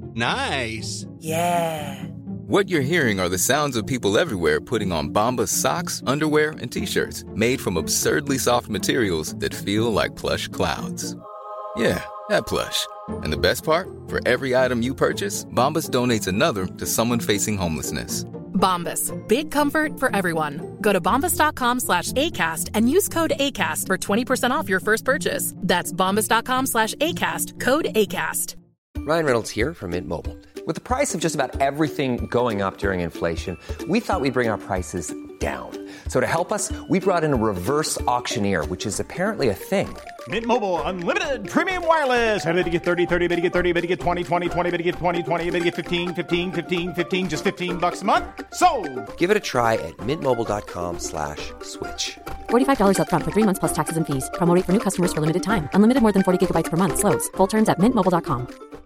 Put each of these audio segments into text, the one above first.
Nice. Yeah. What you're hearing are the sounds of people everywhere putting on Bombas socks, underwear, and T-shirts made from absurdly soft materials that feel like plush clouds. Yeah, that plush. And the best part? For every item you purchase, Bombas donates another to someone facing homelessness. Bombas. Big comfort for everyone. Go to bombas.com/ACAST and use code ACAST for 20% off your first purchase. That's bombas.com/ACAST. Code ACAST. Ryan Reynolds here from Mint Mobile. With the price of just about everything going up during inflation, we thought we'd bring our prices down. So to help us, we brought in a reverse auctioneer, which is apparently a thing. Mint Mobile Unlimited Premium Wireless. How to get 30, 30, bit to get 30, bit to get 20, 20, 20, bit to get 20, 20, bit to get 15, 15, 15, 15, just $15 a month? Sold! Give it a try at mintmobile.com/switch. $45 up front for 3 months plus taxes and fees. Promo rate for new customers for limited time. Unlimited more than 40 gigabytes per month. Slows full terms at mintmobile.com.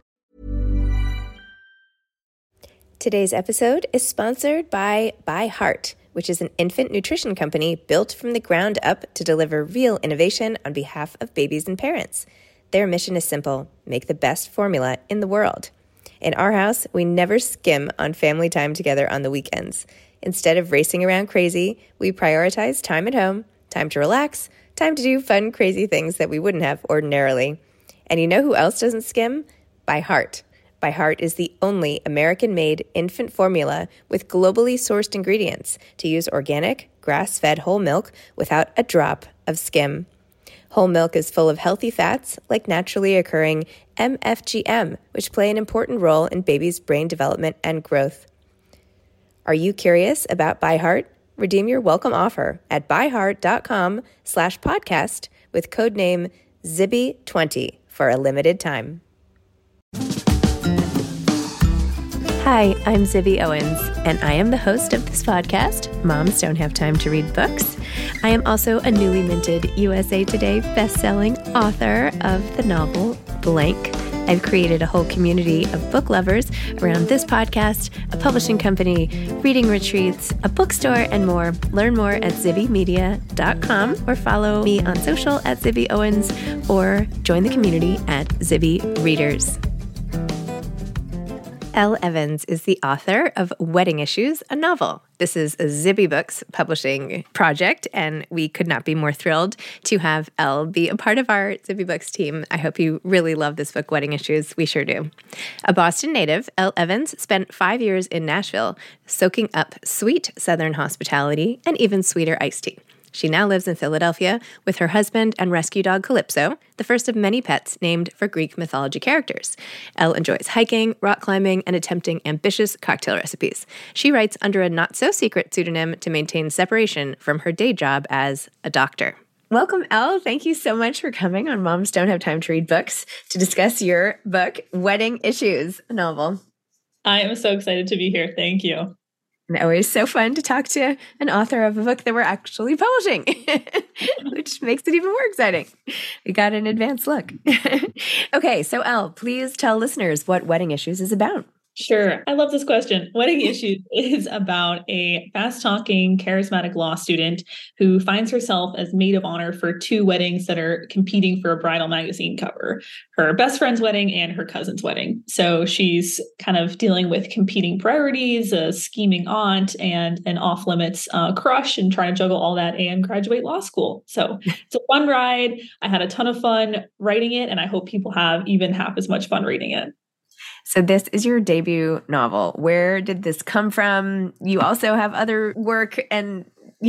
Today's episode is sponsored by ByHeart, which is an infant nutrition company built from the ground up to deliver real innovation on behalf of babies and parents. Their mission is simple: make the best formula in the world. In our house, we never skim on family time together on the weekends. Instead of racing around crazy, we prioritize time at home, time to relax, time to do fun, crazy things that we wouldn't have ordinarily. And you know who else doesn't skim? ByHeart. ByHeart is the only American-made infant formula with globally sourced ingredients to use organic, grass-fed whole milk without a drop of skim. Whole milk is full of healthy fats like naturally occurring MFGM, which play an important role in babies' brain development and growth. Are you curious about ByHeart? Redeem your welcome offer at byheart.com/podcast with codename Zibby20 for a limited time. Hi, I'm Zibby Owens, and I am the host of this podcast, Moms Don't Have Time to Read Books. I am also a newly minted USA Today bestselling author of the novel Blank. I've created a whole community of book lovers around this podcast, a publishing company, reading retreats, a bookstore, and more. Learn more at zibbymedia.com or follow me on social at Zibby Owens or join the community at Zibby Readers. Elle Evans is the author of Wedding Issues, a novel. This is a Zibby Books publishing project, and we could not be more thrilled to have Elle be a part of our Zibby Books team. I hope you really love this book, Wedding Issues. We sure do. A Boston native, Elle Evans spent 5 years in Nashville, soaking up sweet Southern hospitality and even sweeter iced tea. She now lives in Philadelphia with her husband and rescue dog Calypso, the first of many pets named for Greek mythology characters. Elle enjoys hiking, rock climbing, and attempting ambitious cocktail recipes. She writes under a not-so-secret pseudonym to maintain separation from her day job as a doctor. Welcome, Elle. Thank you so much for coming on Moms Don't Have Time to Read Books to discuss your book, Wedding Issues, a novel. I am so excited to be here. Thank you. And always so fun to talk to an author of a book that we're actually publishing, which makes it even more exciting. We got an advanced look. Okay, so Elle, please tell listeners what Wedding Issues is about. Sure. I love this question. Wedding Issues is about a fast-talking, charismatic law student who finds herself as maid of honor for 2 weddings that are competing for a bridal magazine cover, her best friend's wedding and her cousin's wedding. So she's kind of dealing with competing priorities, a scheming aunt, and an off-limits crush, and trying to juggle all that and graduate law school. So it's a fun ride. I had a ton of fun writing it, and I hope people have even half as much fun reading it. So this is your debut novel. Where did this come from? You also have other work, and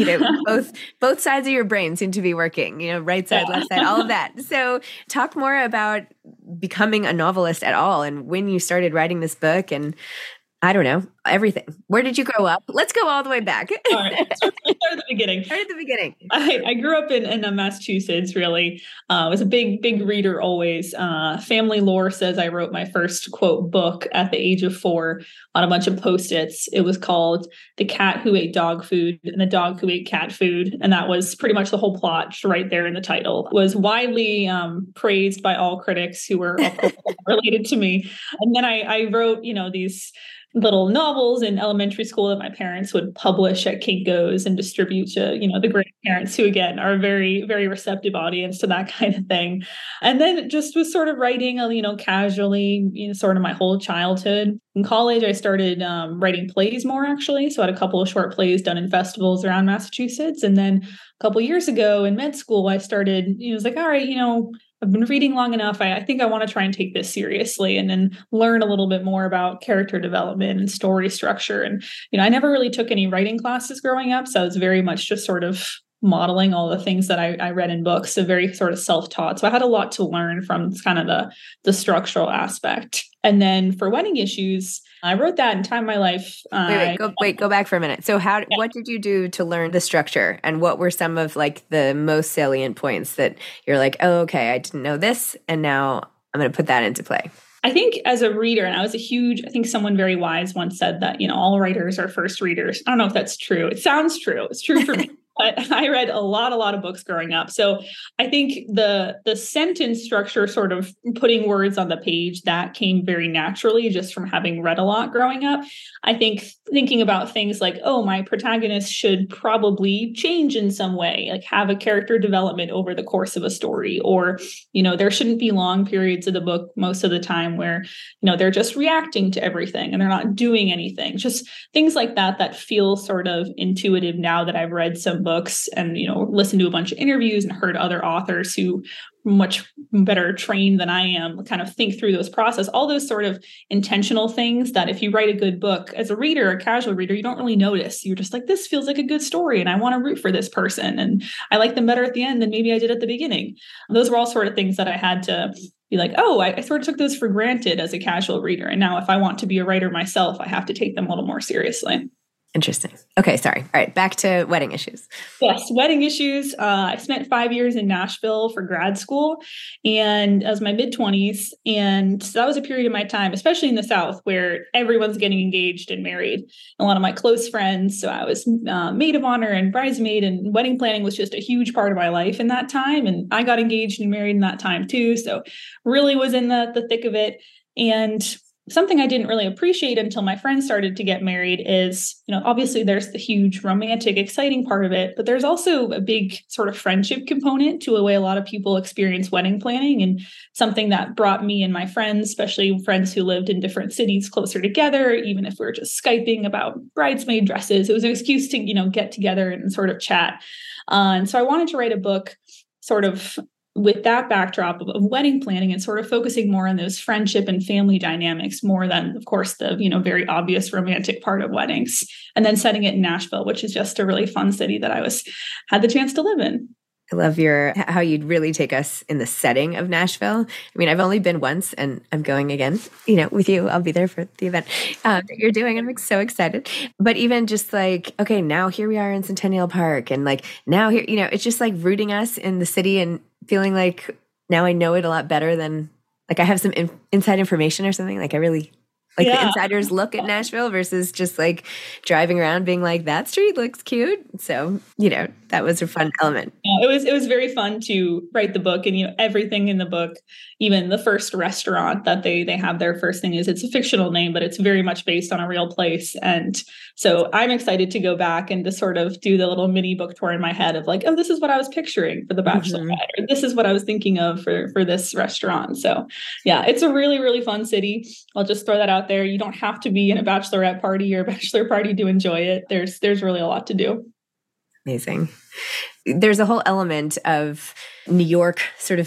both sides of your brain seem to be working, right side, left side, all of that. So talk more about becoming a novelist at all and when you started writing this book and I don't know, everything. Where did you grow up? Let's go all the way back. All right. Start at the beginning. Start at the beginning. I grew up in Massachusetts, really. I was a big reader always. Family lore says I wrote my first, quote, book at the age of 4 on a bunch of Post-its. It was called The Cat Who Ate Dog Food and the Dog Who Ate Cat Food. And that was pretty much the whole plot right there in the title. It was widely praised by all critics who were of course, related to me. And then I wrote, these little novels novels in elementary school that my parents would publish at Kinko's and distribute to, the grandparents who, again, are a very, very receptive audience to that kind of thing. And then just was sort of writing, casually, sort of my whole childhood. In college, I started writing plays more, actually. So I had a couple of short plays done in festivals around Massachusetts. And then a couple of years ago in med school, I started, was like, all right, I've been reading long enough. I think I want to try and take this seriously and then learn a little bit more about character development and story structure. And, I never really took any writing classes growing up. So I was very much just sort of modeling all the things that I read in books, so very sort of self-taught. So I had a lot to learn from kind of the structural aspect. And then for Wedding Issues, I wrote that in time of my life. Go back for a minute. So what did you do to learn the structure, and what were some of like the most salient points that you're like, oh, okay, I didn't know this, and now I'm going to put that into play? I think as a reader, and I think someone very wise once said that, all writers are first readers. I don't know if that's true. It sounds true. It's true for me. But I read a lot of books growing up. So I think the sentence structure, sort of putting words on the page, that came very naturally just from having read a lot growing up. I think thinking about things like, oh, my protagonist should probably change in some way, like have a character development over the course of a story, or, there shouldn't be long periods of the book most of the time where, they're just reacting to everything and they're not doing anything. Just things like that feel sort of intuitive now that I've read some books and, listened to a bunch of interviews and heard other authors who much better trained than I am kind of think through those process, all those sort of intentional things that if you write a good book as a reader, a casual reader, you don't really notice. You're just like, this feels like a good story and I want to root for this person. And I like them better at the end than maybe I did at the beginning. Those were all sort of things that I had to be like, oh, I sort of took those for granted as a casual reader. And now if I want to be a writer myself, I have to take them a little more seriously. Interesting. Okay, sorry. All right, back to Wedding Issues. Yes, Wedding Issues. I spent 5 years in Nashville for grad school, and I was my mid-20s. And so that was a period of my time, especially in the South, where everyone's getting engaged and married. A lot of my close friends. So I was maid of honor and bridesmaid, and wedding planning was just a huge part of my life in that time. And I got engaged and married in that time too. So really was in the thick of it. And something I didn't really appreciate until my friends started to get married is, obviously there's the huge romantic, exciting part of it, but there's also a big sort of friendship component to the way a lot of people experience wedding planning, and something that brought me and my friends, especially friends who lived in different cities, closer together, even if we were just Skyping about bridesmaid dresses. It was an excuse to, get together and sort of chat. And so I wanted to write a book sort of with that backdrop of wedding planning and sort of focusing more on those friendship and family dynamics more than, of course, the, very obvious romantic part of weddings. And then setting it in Nashville, which is just a really fun city that I had the chance to live in. I love how you'd really take us in the setting of Nashville. I mean, I've only been once and I'm going again, with you. I'll be there for the event that you're doing. I'm so excited. But even just like, okay, now here we are in Centennial Park, and like now here, it's just like rooting us in the city and feeling like now I know it a lot better than like I have some inside information or something. Like I really like the insider's look at Nashville versus just like driving around being like, that street looks cute. So, that was a fun element. Yeah, it was very fun to write the book, and, everything in the book, even the first restaurant that they have, their first thing is, it's a fictional name, but it's very much based on a real place. And so I'm excited to go back and to sort of do the little mini book tour in my head of like, oh, this is what I was picturing for the Bachelorette, or this is what I was thinking of for this restaurant. So yeah, it's a really, really fun city. I'll just throw that out there. You don't have to be in a bachelorette party or a bachelor party to enjoy it. There's really a lot to do. Amazing. There's a whole element of New York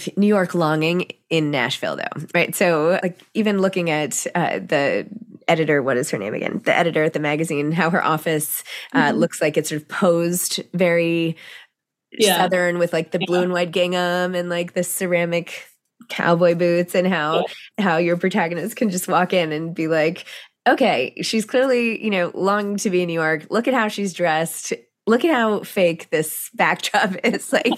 longing in Nashville though, right? So like even looking at the editor, what is her name again? The editor at the magazine, how her office looks like it's sort of posed very Southern with like the blue and white gingham and like the ceramic cowboy boots, and how your protagonist can just walk in and be like, okay, she's clearly, longing to be in New York. Look at how she's dressed. Look at how fake this backdrop is. Like,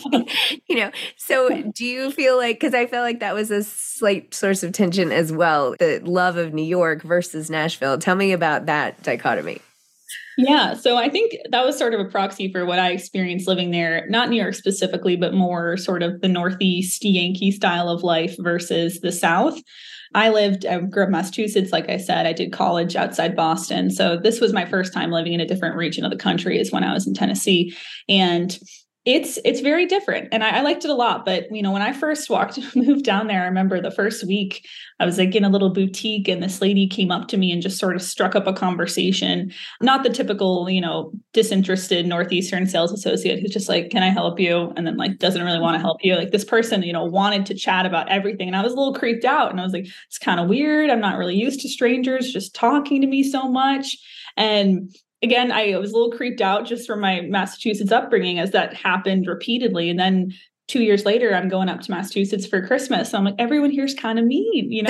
so do you feel like, because I felt like that was a slight source of tension as well, the love of New York versus Nashville. Tell me about that dichotomy. Yeah. So I think that was sort of a proxy for what I experienced living there, not New York specifically, but more sort of the Northeast Yankee style of life versus the South. I grew up in Massachusetts. Like I said, I did college outside Boston. So this was my first time living in a different region of the country is when I was in Tennessee. And it's very different. And I liked it a lot. But, when I first moved down there, I remember the first week I was like in a little boutique and this lady came up to me and just sort of struck up a conversation. Not the typical, disinterested Northeastern sales associate who's just like, can I help you? And then like, doesn't really want to help you. Like this person, wanted to chat about everything. And I was a little creeped out and I was like, it's kind of weird. I'm not really used to strangers just talking to me so much. And again, I was a little creeped out just from my Massachusetts upbringing as that happened repeatedly. And then 2 years later, I'm going up to Massachusetts for Christmas. So I'm like, everyone here's kind of mean,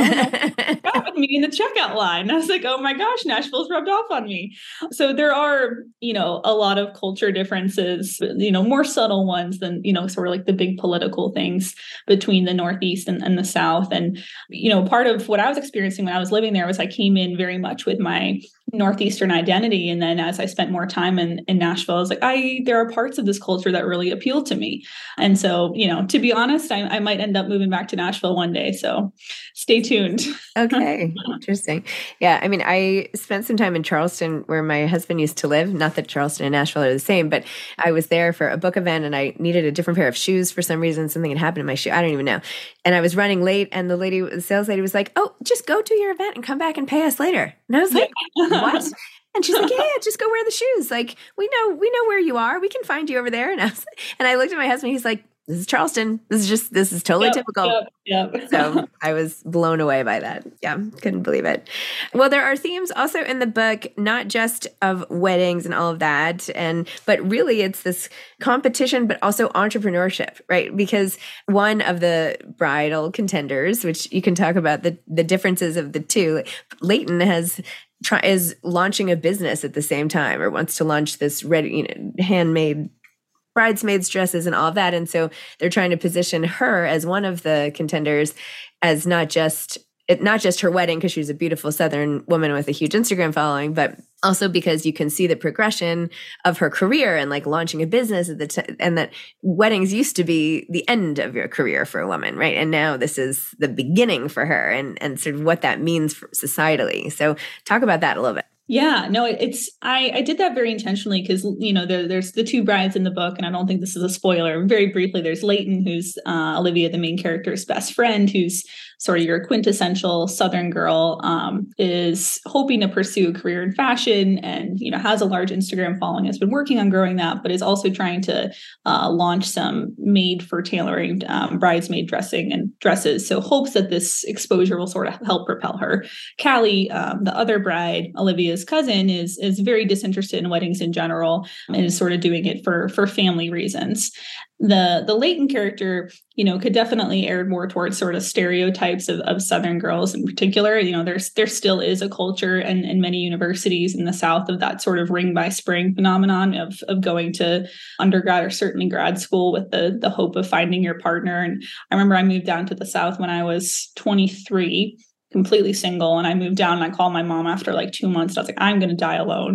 got with me in the checkout line. And I was like, oh my gosh, Nashville's rubbed off on me. So there are, a lot of culture differences, more subtle ones than, sort of like the big political things between the Northeast and the South. And, part of what I was experiencing when I was living there was I came in very much with my Northeastern identity. And then as I spent more time in Nashville, I was like, there are parts of this culture that really appeal to me. And so, to be honest, I might end up moving back to Nashville one day. So stay tuned. Okay. Interesting. Yeah. I mean, I spent some time in Charleston where my husband used to live. Not that Charleston and Nashville are the same, but I was there for a book event and I needed a different pair of shoes for some reason. Something had happened to my shoe. I don't even know. And I was running late and the sales lady was like, oh, just go to your event and come back and pay us later. And I was like, what? And she's like, yeah, just go wear the shoes. Like, we know where you are. We can find you over there. And I looked at my husband. He's like, this is Charleston. This is totally typical. Yep. So I was blown away by that. Yeah. Couldn't believe it. Well, there are themes also in the book, not just of weddings and all of that. But really it's this competition, but also entrepreneurship, right? Because one of the bridal contenders, which you can talk about the differences of the two, Leighton is launching a business at the same time or wants to launch this handmade bridesmaids dresses and all of that. And so they're trying to position her as one of the contenders as not just her wedding, because she's a beautiful Southern woman with a huge Instagram following, but also because you can see the progression of her career and like launching a business and that weddings used to be the end of your career for a woman, right? And now this is the beginning for her and sort of what that means for societally. So talk about that a little bit. Yeah, no, I did that very intentionally because, there's the two brides in the book, and I don't think this is a spoiler. Very briefly, there's Leighton, who's Olivia, the main character's best friend, who's sort of your quintessential Southern girl, is hoping to pursue a career in fashion and, has a large Instagram following, has been working on growing that, but is also trying to launch some made for tailoring bridesmaid dressing and dresses. So hopes that this exposure will sort of help propel her. Callie, the other bride, Olivia's cousin, is very disinterested in weddings in general and is sort of doing it for family reasons. The Leighton character, could definitely err more towards sort of stereotypes of Southern girls in particular. There still is a culture in many universities in the South of that sort of ring by spring phenomenon of going to undergrad or certainly grad school with the hope of finding your partner. And I remember I moved down to the South when I was 23, completely single. And I moved down and I called my mom after like 2 months. And I was like, I'm going to die alone.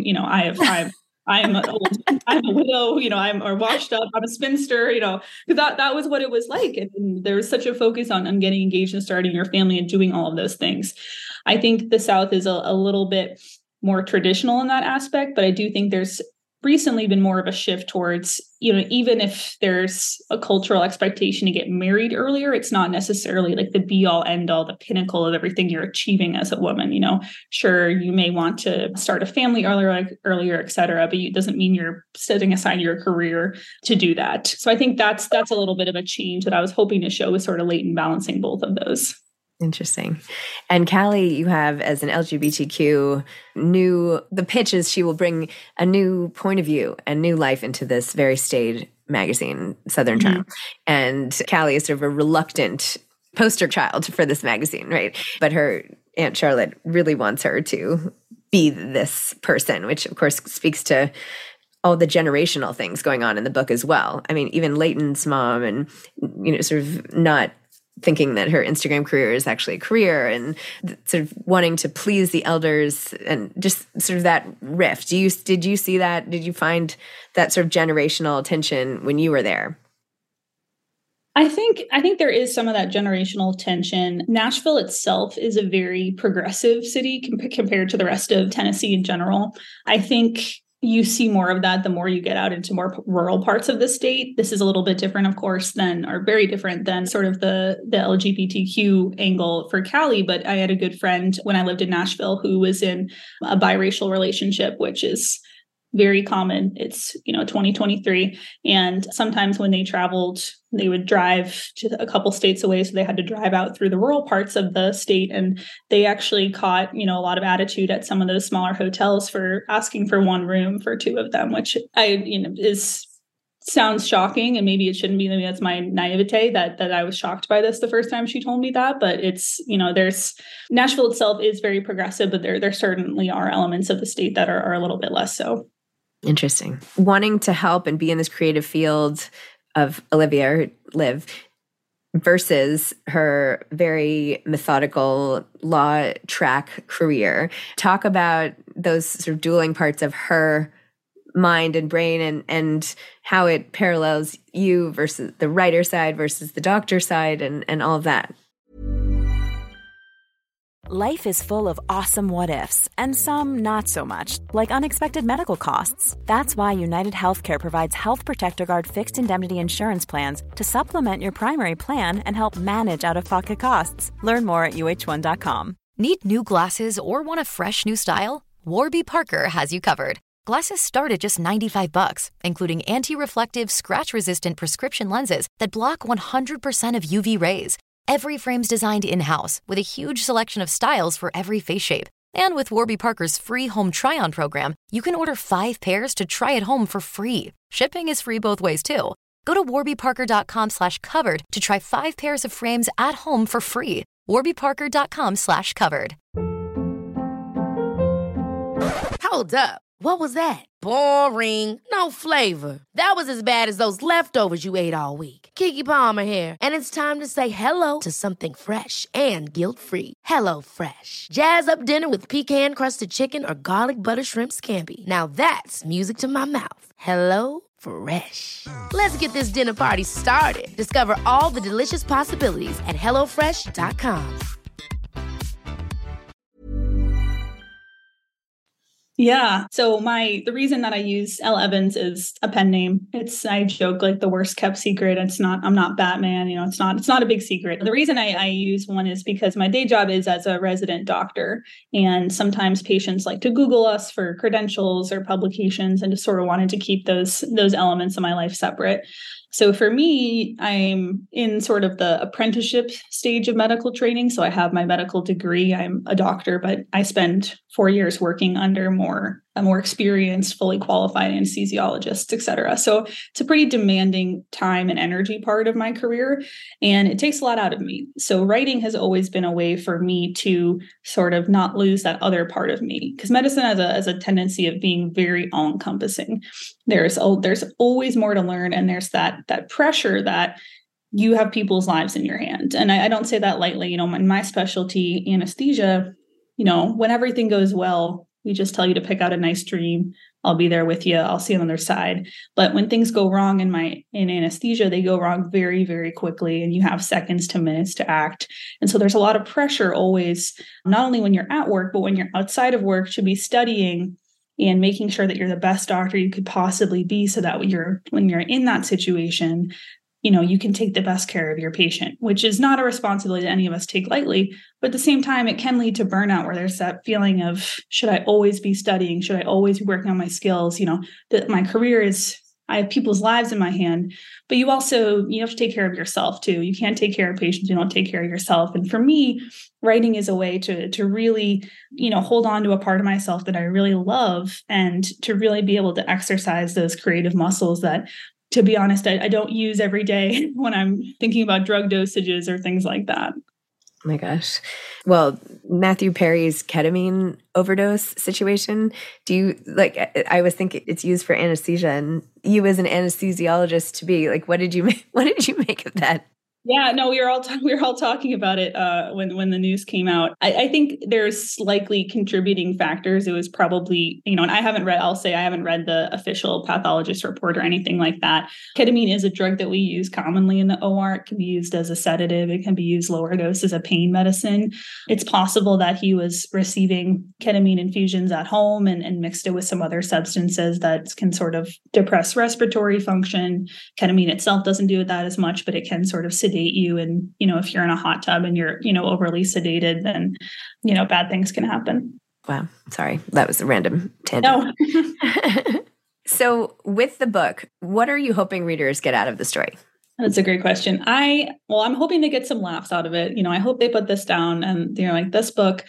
I'm a widow, I'm washed up, I'm a spinster, because that was what it was like. And there was such a focus on getting engaged and starting your family and doing all of those things. I think the South is a little bit more traditional in that aspect, but I do think there's recently been more of a shift towards, even if there's a cultural expectation to get married earlier, it's not necessarily like the be all end all, the pinnacle of everything you're achieving as a woman. Sure, you may want to start a family earlier, et cetera, but it doesn't mean you're setting aside your career to do that. So I think that's a little bit of a change that I was hoping to show with sort of Leighton balancing both of those. Interesting. And Callie, you have as an LGBTQ the pitch is she will bring a new point of view and new life into this very staid magazine, Southern Charm. Mm-hmm. And Callie is sort of a reluctant poster child for this magazine, right? But her Aunt Charlotte really wants her to be this person, which of course speaks to all the generational things going on in the book as well. I mean, even Leighton's mom and, sort of not thinking that her Instagram career is actually a career and sort of wanting to please the elders and just sort of that rift. Did you see that? Did you find that sort of generational tension when you were there? I think there is some of that generational tension. Nashville itself is a very progressive city compared to the rest of Tennessee in general. I think you see more of that the more you get out into more rural parts of the state. This is a little bit different, of course, or very different than sort of the LGBTQ angle for Cali. But I had a good friend when I lived in Nashville who was in a biracial relationship, which is very common. It's, 2023. And sometimes when they traveled, they would drive to a couple states away. So they had to drive out through the rural parts of the state. And they actually caught, a lot of attitude at some of those smaller hotels for asking for one room for two of them, which sounds shocking. And maybe it shouldn't be. Maybe that's my naivete that I was shocked by this the first time she told me that. But it's, Nashville itself is very progressive, but there certainly are elements of the state that are a little bit less so. Interesting. Wanting to help and be in this creative field of Olivia, or Liv, versus her very methodical law track career. Talk about those sort of dueling parts of her mind and brain and how it parallels you versus the writer side versus the doctor side and all of that. Life is full of awesome what-ifs, and some not so much, like unexpected medical costs. That's why United Healthcare provides Health Protector Guard fixed indemnity insurance plans to supplement your primary plan and help manage out-of-pocket costs. Learn more at UH1.com. Need new glasses or want a fresh new style? Warby Parker has you covered. Glasses start at just $95, including anti-reflective, scratch-resistant prescription lenses that block 100% of UV rays. Every frame's designed in-house with a huge selection of styles for every face shape. And with Warby Parker's free home try-on program, you can order 5 pairs to try at home for free. Shipping is free both ways, too. Go to warbyparker.com/covered to try 5 pairs of frames at home for free. warbyparker.com/covered. Hold up. What was that? Boring. No flavor. That was as bad as those leftovers you ate all week. Keke Palmer here, and it's time to say hello to something fresh and guilt-free. Hello Fresh. Jazz up dinner with pecan-crusted chicken or garlic butter shrimp scampi. Now that's music to my mouth. Hello Fresh. Let's get this dinner party started. Discover all the delicious possibilities at HelloFresh.com. Yeah. So the reason that I use Elle Evans is a pen name. I joke like the worst kept secret. I'm not Batman. It's not a big secret. The reason I use one is because my day job is as a resident doctor. And sometimes patients like to Google us for credentials or publications and just sort of wanted to keep those elements of my life separate. So for me, I'm in sort of the apprenticeship stage of medical training. So I have my medical degree. I'm a doctor, but I spend 4 years working under a more experienced, fully qualified anesthesiologists, et cetera. So it's a pretty demanding time and energy part of my career, and it takes a lot out of me. So writing has always been a way for me to sort of not lose that other part of me, because medicine has a tendency of being very all-encompassing. There's always more to learn, and there's that pressure that you have people's lives in your hand. And I don't say that lightly. In my specialty, anesthesia, when everything goes well, we just tell you to pick out a nice dream. I'll be there with you. I'll see you on the other side. But when things go wrong in anesthesia, they go wrong very, very quickly, and you have seconds to minutes to act. And so there's a lot of pressure always, not only when you're at work, but when you're outside of work, to be studying and making sure that you're the best doctor you could possibly be, so that when you're in that situation, you can take the best care of your patient, which is not a responsibility that any of us take lightly. But at the same time, it can lead to burnout, where there's that feeling of, should I always be studying? Should I always be working on my skills? That my career I have people's lives in my hand, but you have to take care of yourself too. You can't take care of patients. You don't take care of yourself. And for me, writing is a way to really, hold on to a part of myself that I really love, and to really be able to exercise those creative muscles that, to be honest, I don't use every day when I'm thinking about drug dosages or things like that. Oh my gosh. Well, Matthew Perry's ketamine overdose situation, I was thinking it's used for anesthesia, and you as an anesthesiologist what did you make of that? Yeah, no, we were all talking about it when the news came out. I think there's likely contributing factors. It was probably, and I haven't read the official pathologist report or anything like that. Ketamine is a drug that we use commonly in the OR. It can be used as a sedative. It can be used lower dose as a pain medicine. It's possible that he was receiving ketamine infusions at home and mixed it with some other substances that can sort of depress respiratory function. Ketamine itself doesn't do that as much, but it can sort of sedate you. And, if you're in a hot tub and you're, overly sedated, then, bad things can happen. Wow. Sorry. That was a random tangent. No. So with the book, what are you hoping readers get out of the story? That's a great question. I'm hoping to get some laughs out of it. I hope they put this down and they're like, this book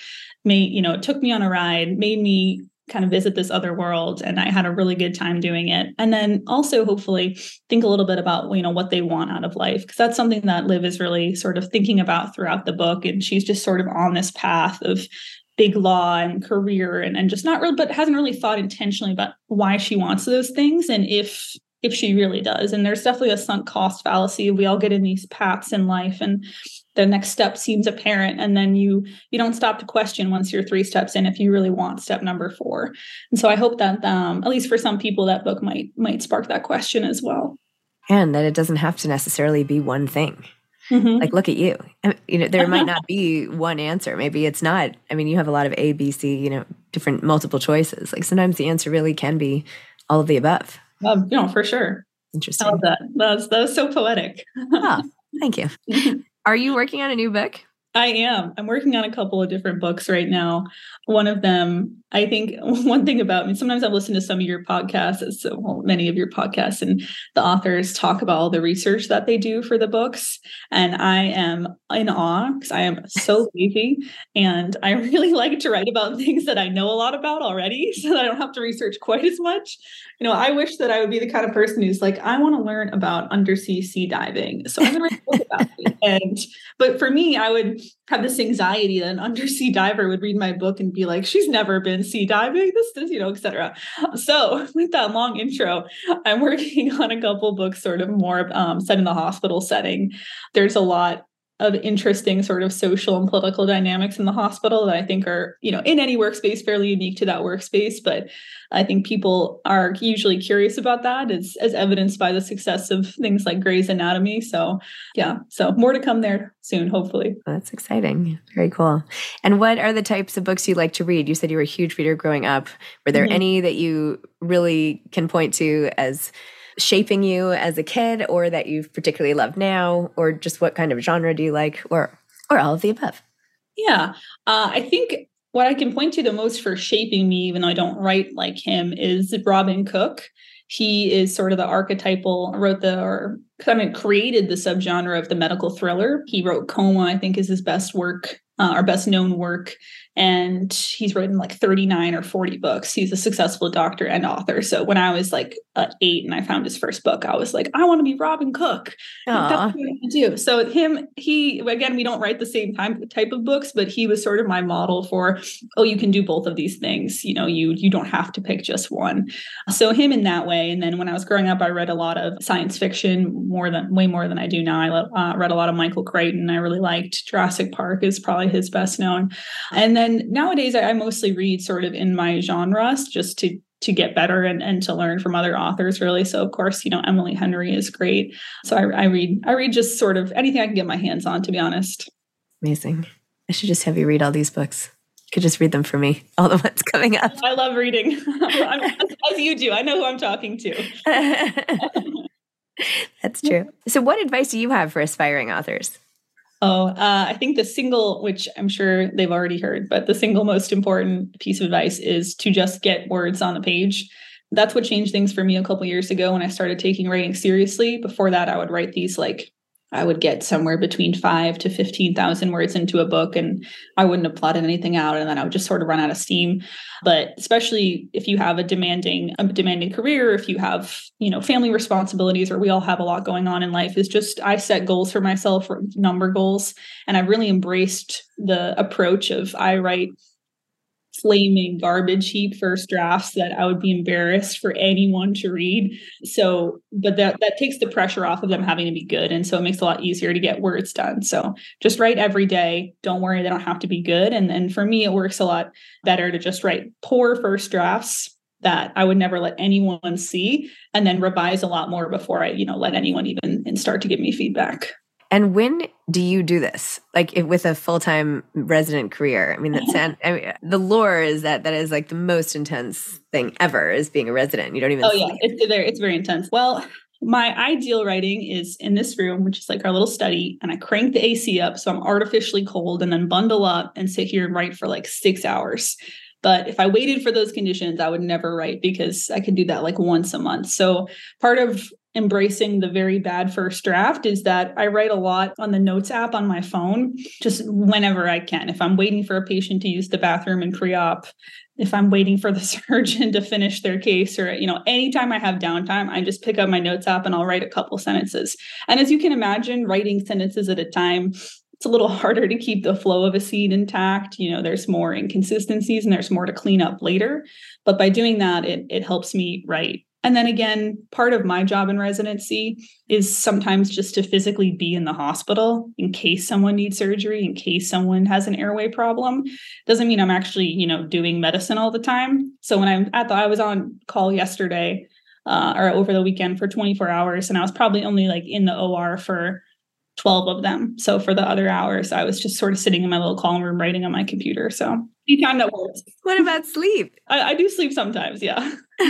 it took me on a ride, made me kind of visit this other world. And I had a really good time doing it. And then also hopefully think a little bit about, what they want out of life. Because that's something that Liv is really sort of thinking about throughout the book. And she's just sort of on this path of big law and career and just not really, but hasn't really thought intentionally about why she wants those things. And if she really does. And there's definitely a sunk cost fallacy. We all get in these paths in life and the next step seems apparent. And then you don't stop to question once you're 3 steps in, if you really want step number 4. And so I hope that at least for some people, that book might spark that question as well. And that it doesn't have to necessarily be one thing. Mm-hmm. Like, look at you. There might not be one answer. Maybe it's not. You have a lot of A, B, C, different multiple choices. Like sometimes the answer really can be all of the above. For sure. Interesting. I love that. That was so poetic. Oh, thank you. Are you working on a new book? I am. I'm working on a couple of different books right now. One of them, I think one thing about me, sometimes I've listened to some of your podcasts, many of your podcasts, and the authors talk about all the research that they do for the books. And I am in awe because I am so lazy and I really like to write about things that I know a lot about already so that I don't have to research quite as much. I wish that I would be the kind of person who's like, I want to learn about undersea sea diving. So I'm going to write a book about it. But for me, I would have this anxiety that an undersea diver would read my book and be like, she's never been sea diving, this, et cetera. So with that long intro, I'm working on a couple books sort of more set in the hospital setting. There's a lot of interesting sort of social and political dynamics in the hospital that I think are, in any workspace fairly unique to that workspace. But I think people are usually curious about that as evidenced by the success of things like Grey's Anatomy. So yeah, so more to come there soon, hopefully. That's exciting. Very cool. And what are the types of books you like to read? You said you were a huge reader growing up. Were there any that you really can point to as shaping you as a kid, or that you've particularly loved now, or just what kind of genre do you like, or all of the above? Yeah, I think what I can point to the most for shaping me, even though I don't write like him, is Robin Cook. He is sort of the archetypal, created the subgenre of the medical thriller. He wrote Coma, I think is his best work, or best known work. And he's written like 39 or 40 books. He's a successful doctor and author. So when I was like 8 and I found his first book, I was like, I want to be Robin Cook. That's what I want to do. So we don't write the same type of books, but he was sort of my model for, you can do both of these things. You don't have to pick just one. So him in that way. And then when I was growing up, I read a lot of science fiction, way more than I do now. I read a lot of Michael Crichton. I really liked Jurassic Park is probably his best known. And then nowadays I mostly read sort of in my genres just to get better and to learn from other authors, really. So of course, Emily Henry is great. So I read just sort of anything I can get my hands on, to be honest. Amazing. I should just have you read all these books. You could just read them for me, all the ones coming up. I love reading. as you do. I know who I'm talking to. That's true. So what advice do you have for aspiring authors? I think the single, which I'm sure they've already heard, but the single most important piece of advice is to just get words on the page. That's what changed things for me a couple years ago when I started taking writing seriously. Before that, I would write these I would get somewhere between 5,000 to 15,000 words into a book, and I wouldn't have plotted anything out, and then I would just sort of run out of steam. But especially if you have a demanding career, if you have, family responsibilities, or we all have a lot going on in life, is just I set goals for myself, or number goals, and I really embraced the approach of I write flaming garbage heap first drafts that I would be embarrassed for anyone to read. So, but that takes the pressure off of them having to be good. And so it makes it a lot easier to get words done. So just write every day. Don't worry, they don't have to be good. And for me, it works a lot better to just write poor first drafts that I would never let anyone see, and then revise a lot more before I, let anyone even start to give me feedback. And when do you do this? Like with a full-time resident career? I mean, the lore is that is like the most intense thing ever, is being a resident. You don't even sleep. Yeah, it's very intense. Well, my ideal writing is in this room, which is like our little study, and I crank the AC up so I'm artificially cold, and then bundle up and sit here and write for like 6 hours. But if I waited for those conditions, I would never write, because I can do that like once a month. So part of embracing the very bad first draft is that I write a lot on the notes app on my phone, just whenever I can. If I'm waiting for a patient to use the bathroom in pre-op, if I'm waiting for the surgeon to finish their case, or, anytime I have downtime, I just pick up my notes app and I'll write a couple sentences. And as you can imagine, writing sentences at a time, it's a little harder to keep the flow of a scene intact. There's more inconsistencies and there's more to clean up later. But by doing that, it helps me write. And then again, part of my job in residency is sometimes just to physically be in the hospital in case someone needs surgery, in case someone has an airway problem. Doesn't mean I'm actually, doing medicine all the time. So when I was on call yesterday or over the weekend for 24 hours, and I was probably only like in the OR for 12 of them. So for the other hours, I was just sort of sitting in my little call room writing on my computer. So anytime that works. What about sleep? I do sleep sometimes. Yeah.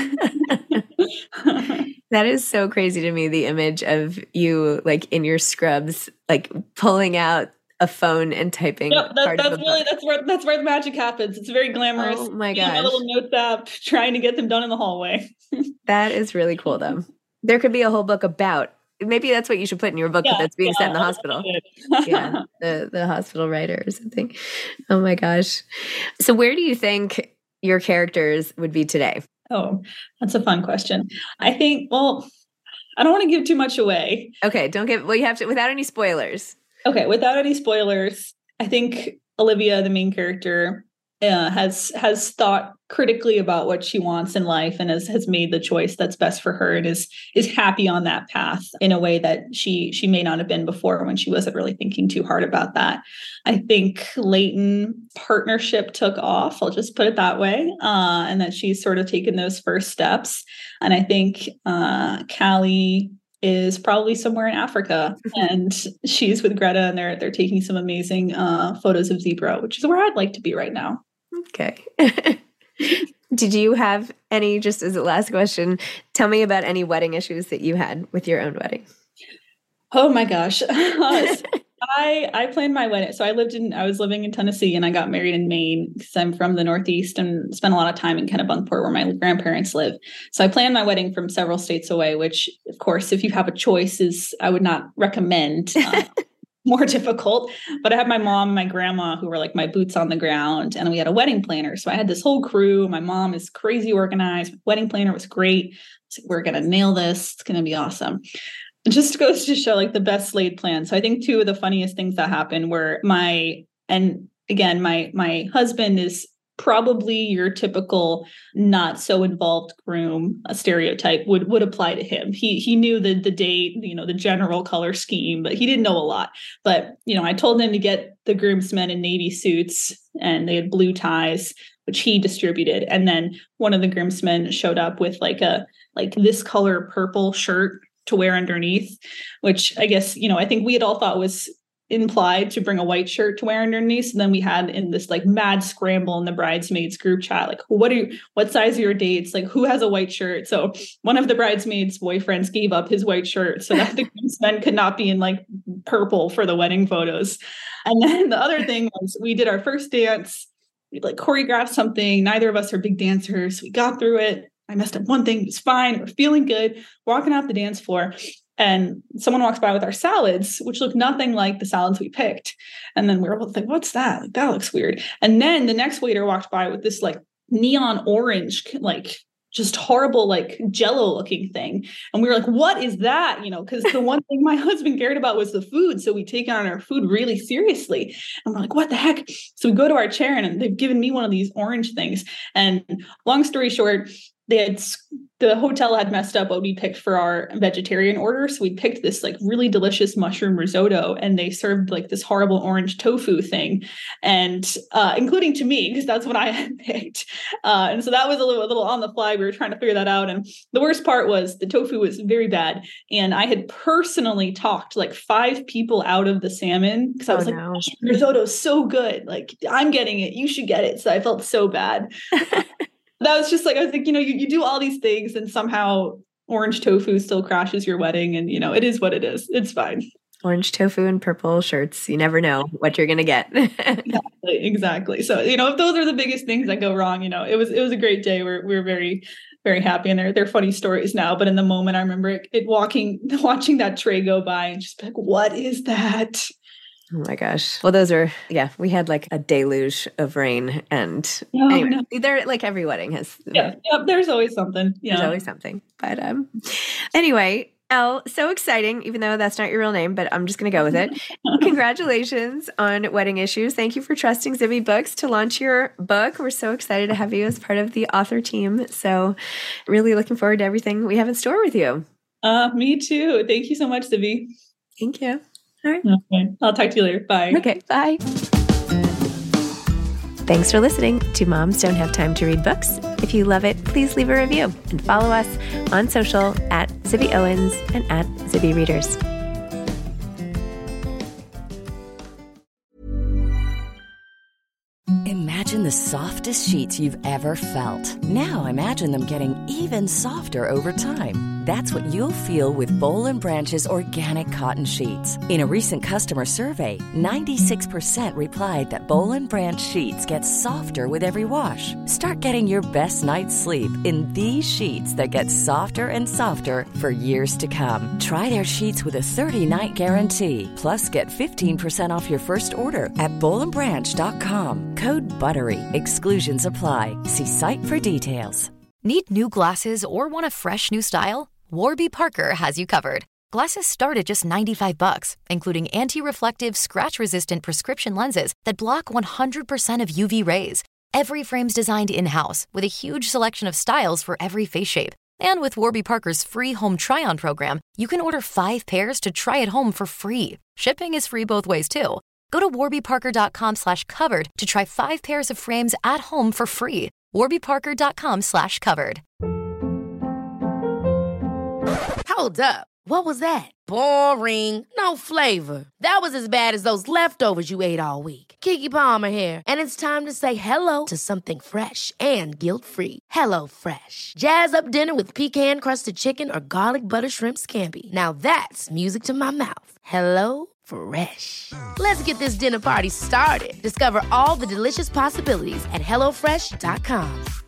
That is so crazy to me. The image of you like in your scrubs, like pulling out a phone and typing. Yep, that's where the magic happens. It's very glamorous. Oh my gosh. My little notes app, trying to get them done in the hallway. That is really cool though. There could be a whole book about, maybe that's what you should put in your book that's being set in the hospital. Yeah, the hospital writer or something. Oh my gosh. So where do you think your characters would be today? Oh, that's a fun question. I think, I don't want to give too much away. Okay, you have to, without any spoilers. Okay, without any spoilers, I think Olivia, the main character, has thought critically about what she wants in life, and has made the choice that's best for her, and is happy on that path in a way that she may not have been before, when she wasn't really thinking too hard about that. I think Leighton partnership took off, I'll just put it that way, and that she's sort of taken those first steps. And I think Callie is probably somewhere in Africa, and she's with Greta, and they're taking some amazing photos of zebra, which is where I'd like to be right now. Okay. Did you have any, just as a last question, tell me about any wedding issues that you had with your own wedding? Oh my gosh. I planned my wedding. So I was living in Tennessee, and I got married in Maine because I'm from the Northeast and spent a lot of time in Kennebunkport where my grandparents live. So I planned my wedding from several states away, which of course, if you have a choice, I would not recommend. More difficult. But I had my mom and my grandma who were like my boots on the ground, and we had a wedding planner. So I had this whole crew. My mom is crazy organized. My wedding planner was great. So we're going to nail this. It's going to be awesome. It just goes to show like the best laid plan. So I think two of the funniest things that happened were my husband is probably your typical not so involved groom. A stereotype would apply to him. He knew the date, the general color scheme, but he didn't know a lot. But I told him to get the groomsmen in navy suits, and they had blue ties, which he distributed. And then one of the groomsmen showed up with like this color purple shirt to wear underneath, which I guess, I think we had all thought was implied to bring a white shirt to wear underneath. And then we had in this like mad scramble in the bridesmaids group chat, like, what size are your dates? Like, who has a white shirt? So one of the bridesmaids' boyfriends gave up his white shirt so that the groomsmen could not be in like purple for the wedding photos. And then the other thing was, we did our first dance. We like choreographed something. Neither of us are big dancers. We got through it. I messed up one thing. It was fine. We're feeling good. Walking out the dance floor. And someone walks by with our salads, which look nothing like the salads we picked. And then we were both like, what's that? Like, that looks weird. And then the next waiter walked by with this like neon orange, like just horrible, like Jello looking thing. And we were like, what is that? Because the one thing my husband cared about was the food. So we take on our food really seriously. And we're like, what the heck? So we go to our chair and they've given me one of these orange things. And long story short, the hotel had messed up what we picked for our vegetarian order. So we picked this like really delicious mushroom risotto, and they served like this horrible orange tofu thing, and including to me, because that's what I had picked. And so that was a little on the fly. We were trying to figure that out. And the worst part was the tofu was very bad. And I had personally talked like 5 people out of the salmon because I was risotto's so good. Like, I'm getting it. You should get it. So I felt so bad. That was just like, I was like, you do all these things and somehow orange tofu still crashes your wedding. And, it is what it is. It's fine. Orange tofu and purple shirts. You never know what you're going to get. Exactly. So, if those are the biggest things that go wrong, it was a great day. We're very, very happy. And they're funny stories now. But in the moment, I remember watching that tray go by and just be like, what is that? Oh my gosh. Well, we had like a deluge of rain, and they're like every wedding has. There's always something. There's always something. But anyway, Elle, so exciting, even though that's not your real name, but I'm just going to go with it. Congratulations on Wedding Issues. Thank you for trusting Zibby Books to launch your book. We're so excited to have you as part of the author team. So really looking forward to everything we have in store with you. Me too. Thank you so much, Zibby. Thank you. All right. Okay. I'll talk to you later. Bye. Okay. Bye. Thanks for listening to Moms Don't Have Time to Read Books. If you love it, please leave a review and follow us on social at Zibby Owens and at Zibby Readers. Imagine the softest sheets you've ever felt. Now imagine them getting even softer over time. That's what you'll feel with Boll & Branch's organic cotton sheets. In a recent customer survey, 96% replied that Boll & Branch sheets get softer with every wash. Start getting your best night's sleep in these sheets that get softer and softer for years to come. Try their sheets with a 30-night guarantee. Plus, get 15% off your first order at bollandbranch.com. Code BUTTERY. Exclusions apply. See site for details. Need new glasses or want a fresh new style? Warby Parker has you covered. Glasses start at just $95, including anti-reflective, scratch-resistant prescription lenses that block 100% of UV rays. Every frame's designed in-house with a huge selection of styles for every face shape. And with Warby Parker's free home try-on program, you can order 5 pairs to try at home for free. Shipping is free both ways, too. Go to warbyparker.com/covered to try 5 pairs of frames at home for free. warbyparker.com/covered. Hold up. What was that? Boring. No flavor. That was as bad as those leftovers you ate all week. Keke Palmer here, and it's time to say hello to something fresh and guilt-free. HelloFresh. Jazz up dinner with pecan-crusted chicken or garlic butter shrimp scampi. Now that's music to my mouth. HelloFresh. Let's get this dinner party started. Discover all the delicious possibilities at HelloFresh.com.